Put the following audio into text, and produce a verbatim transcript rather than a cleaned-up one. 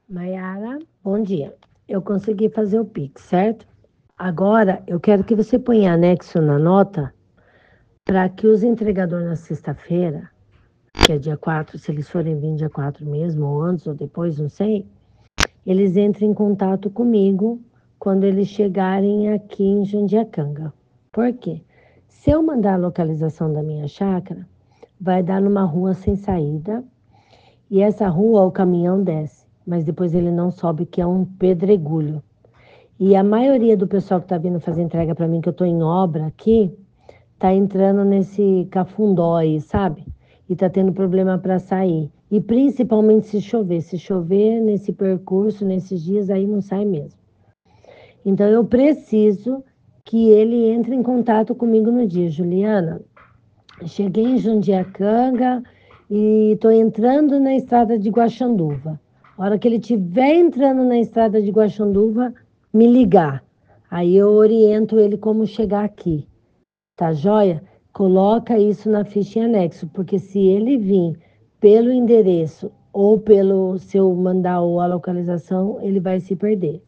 Maiara, bom dia. Eu consegui fazer o Pix, certo? Agora eu quero que você ponha anexo na nota para que os entregadores na sexta-feira, que é dia quatro, se eles forem vir dia quatro mesmo, ou antes ou depois, não sei, eles entrem em contato comigo quando eles chegarem aqui em Jundiacanga. Por quê? Se eu mandar a localização da minha chácara, vai dar numa rua sem saída e essa rua o caminhão desce, mas depois ele não sobe, que é um pedregulho. E a maioria do pessoal que está vindo fazer entrega para mim, que eu estou em obra aqui, está entrando nesse cafundó aí, sabe? E está tendo problema para sair. E principalmente se chover. Se chover nesse percurso, nesses dias, aí não sai mesmo. Então eu preciso que ele entre em contato comigo no dia. Juliana, cheguei em Jundiacanga e estou entrando na estrada de Guaxanduva. A hora que ele estiver entrando na estrada de Guaxanduva, me ligar. Aí eu oriento ele como chegar aqui. Tá joia? Coloca isso na ficha em anexo, porque se ele vir pelo endereço ou pelo se eu mandar a localização, ele vai se perder.